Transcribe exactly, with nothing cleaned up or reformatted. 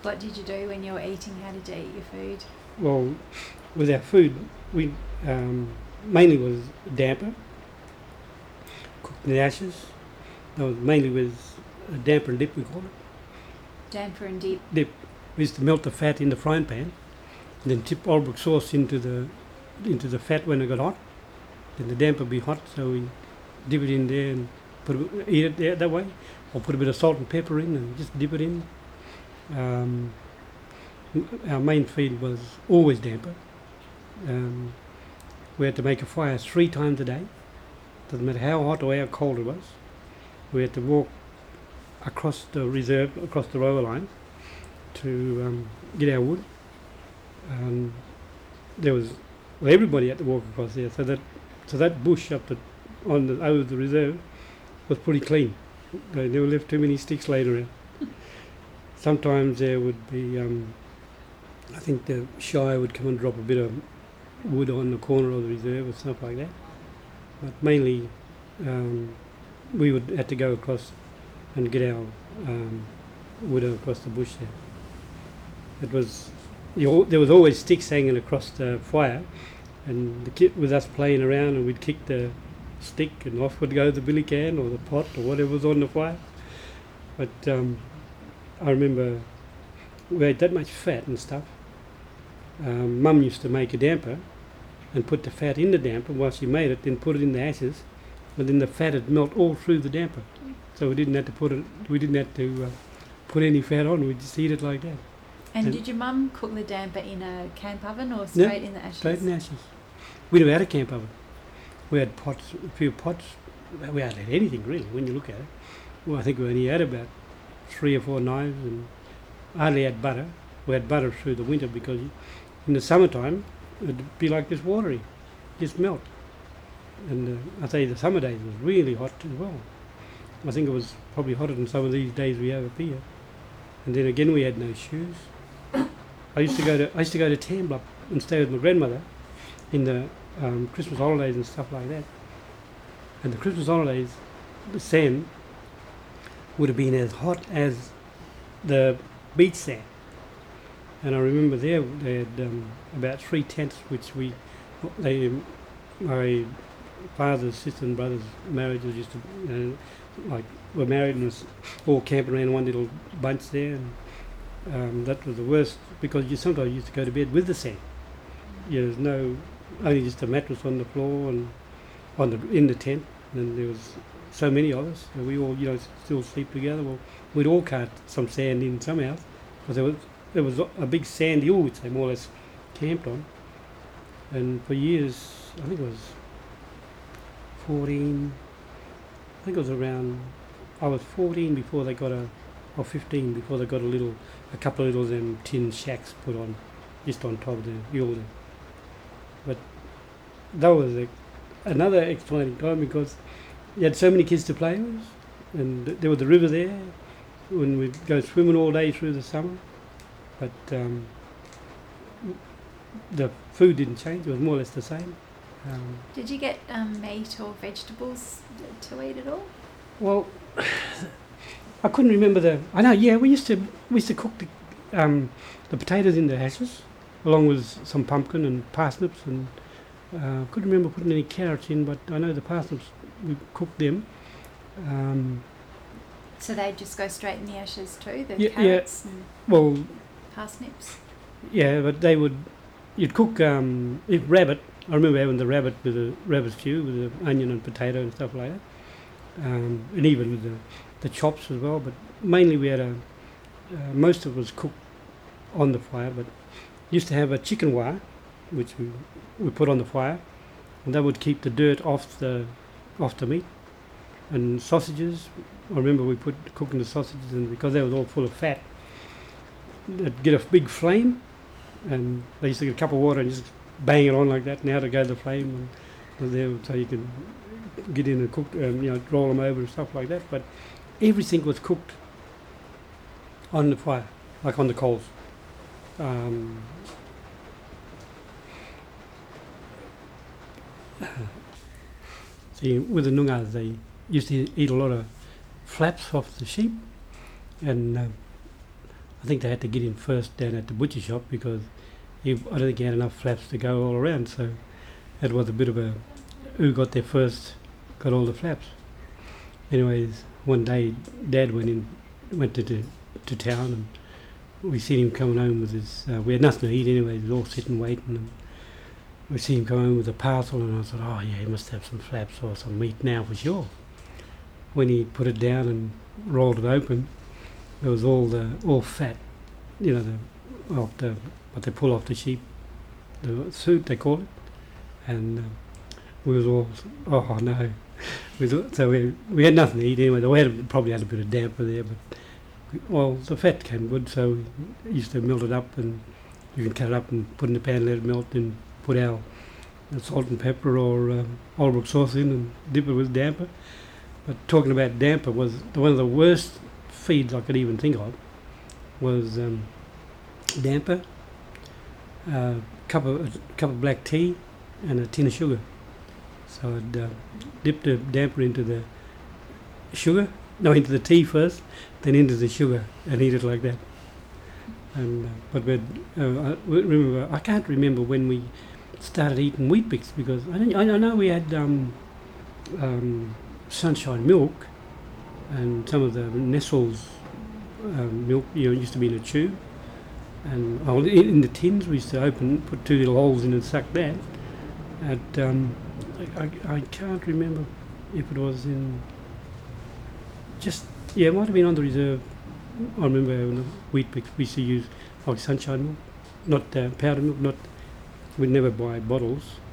What did you do when you were eating? How did you eat your food? Well, with our food, we um, mainly was damper, cooked in the ashes. That was mainly with a damper and dip, we call it. Damper and dip. Dip. We used to melt the fat in the frying pan, and then tip Albrook sauce into the into the fat when it got hot. Then the damper would be hot, so we dip it in there and put it, eat it there that way, or put a bit of salt and pepper in and just dip it in. Um, our main feed was always damper. Um, we had to make a fire three times a day. Doesn't matter how hot or how cold it was. We had to walk across the reserve, across the rower line, to um, get our wood. Um, there was well, everybody had to walk across there, so that so that bush up the on the over the reserve was pretty clean. They never left too many sticks laid around. Sometimes there would be, um, I think the Shire would come and drop a bit of wood on the corner of the reserve or something like that. But mainly, um, we would have to go across and get our um, wood across the bush there. It was you, there was always sticks hanging across the fire, and the kid with us playing around, and we'd kick the stick, and off would go the billy can or the pot or whatever was on the fire. But um, I remember we had that much fat and stuff. Um, Mum used to make a damper and put the fat in the damper while she made it, then put it in the ashes, and then the fat would melt all through the damper. So we didn't have to put it. We didn't have to uh, put any fat on. We just eat it like that. And, and did your mum cook the damper in a camp oven or straight no, in the ashes? Straight in the ashes. We never had a camp oven. We had pots, a few pots. We hardly had anything really when you look at it. Well, I think we only had about three or four knives, and hardly had butter. We had butter through the winter because in the summertime it'd be like this watery, just melt. And uh, I tell you, the summer days was really hot as well. I think it was probably hotter than some of these days we have up here. And then again, we had no shoes. I used to go to I used to go to Tambler and stay with my grandmother in the um, Christmas holidays and stuff like that. And the Christmas holidays, the sand would have been as hot as the beach sand. And I remember there they had um, about three tents, which we, they, my father's sister and brother's marriages used to, you know, like were married and was all camping around one little bunch there, and um, that was the worst because you sometimes used to go to bed with the sand. Yeah, there's no only just a mattress on the floor and on the in the tent, and there was so many of us, and we all you know still sleep together. Well, we'd all cart some sand in somehow because there was there was a big sand hill which they more or less camped on, and for years I think it was fourteen. I think it was around, I was fourteen before they got a, or fifteen before they got a little, a couple of little them tin shacks put on, just on top of the hill there. But that was a, another exciting time because you had so many kids to play with, and there was the river there, when we'd go swimming all day through the summer. But um, the food didn't change, it was more or less the same. Um, Did you get um, meat or vegetables to eat at all? Well, I couldn't remember the. I know, yeah, we used to we used to cook the um, the potatoes in the ashes, along with some pumpkin and parsnips, and uh, I couldn't remember putting any carrots in, but I know the parsnips we cooked them. Um, so they'd just go straight in the ashes too, the yeah, carrots yeah. and well, parsnips. Yeah, but they would. You'd cook um, if rabbit. I remember having the rabbit with a rabbit stew with the onion and potato and stuff like that, um, and even with the, the chops as well. But mainly we had a uh, most of it was cooked on the fire. But used to have a chicken wire, which we we put on the fire, and that would keep the dirt off the off the meat. And sausages. I remember we put cooking the sausages, and because they were all full of fat, they'd get a big flame, and they used to get a cup of water and just bang it on like that, and out to go the flame, and there so you can get in and cook, um, you know, roll them over and stuff like that. But everything was cooked on the fire, like on the coals. Um, see, with the Noongar, they used to eat a lot of flaps off the sheep, and uh, I think they had to get in first down at the butcher shop because he, I don't think he had enough flaps to go all around. So it was a bit of a who got there first got all the flaps. Anyways, one day Dad went in, went to to, to town, and we seen him coming home with his. Uh, we had nothing to eat anyway. We was all sitting waiting, and we see him come home with a parcel, and I thought, oh yeah, he must have some flaps or some meat now for sure. When he put it down and rolled it open, there was all the all fat, you know, the, off the what they pull off the sheep, the suit they call it, and uh, we was all oh no, we thought, so we we had nothing to eat anyway. We had probably had a bit of damper there, but well, the fat came good, so we used to melt it up, and you can cut it up and put it in the pan, let it melt, and put our salt and pepper or um, Albrook sauce in and dip it with damper. But talking about damper, was one of the worst feeds I could even think of was um, damper, a uh, cup of a cup of black tea, and a tin of sugar. So I'd uh, dip the damper into the sugar, no, into the tea first, then into the sugar, and eat it like that. And uh, but we'd, uh, I remember, I can't remember when we started eating Weet-Bix, because I, don't, I know we had um, um, Sunshine milk, and some of the Nestle's um, milk, you know, used to be in a tube, and oh, in, in the tins we used to open, put two little holes in and suck that. At um, I, I, I can't remember if it was in just yeah, it might have been on the reserve. I remember having a Weet-Bix. We used to use like Sunshine milk, not uh, powder milk. Not we'd never buy bottles.